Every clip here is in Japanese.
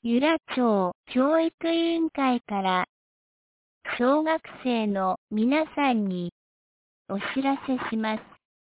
由良町教育委員会から小学生の皆さんにお知らせします。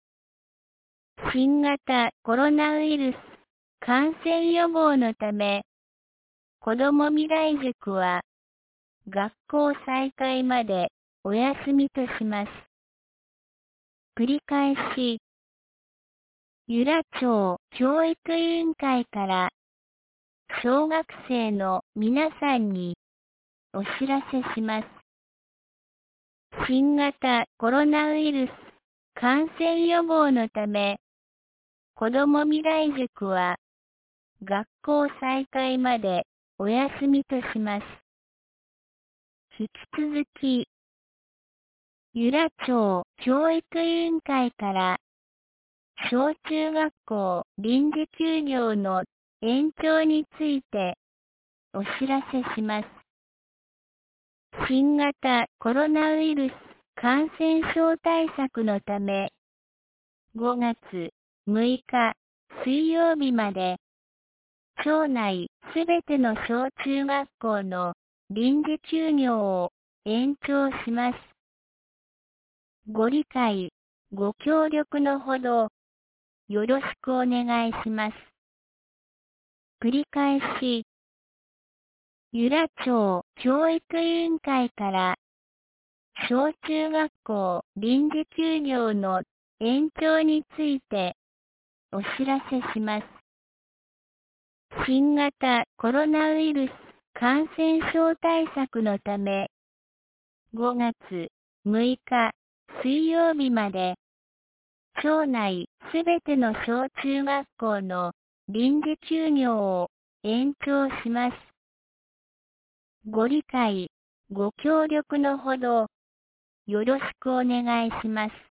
新型コロナウイルス感染予防のため、子ども未来塾は学校再開までお休みとします。繰り返し、由良町教育委員会から小学生の皆さんにお知らせします。新型コロナウイルス感染予防のため、子ども未来塾は学校再開までお休みとします。引き続き、由良町教育委員会から小中学校臨時休業の延長についてお知らせします。新型コロナウイルス感染症対策のため、5月6日水曜日まで、町内すべての小中学校の臨時休業を延長します。ご理解、ご協力のほど、よろしくお願いします。繰り返し、由良町教育委員会から小中学校臨時休業の延長についてお知らせします。新型コロナウイルス感染症対策のため、5月6日水曜日まで、町内すべての小中学校の臨時休業を延長します。ご理解、ご協力のほど、よろしくお願いします。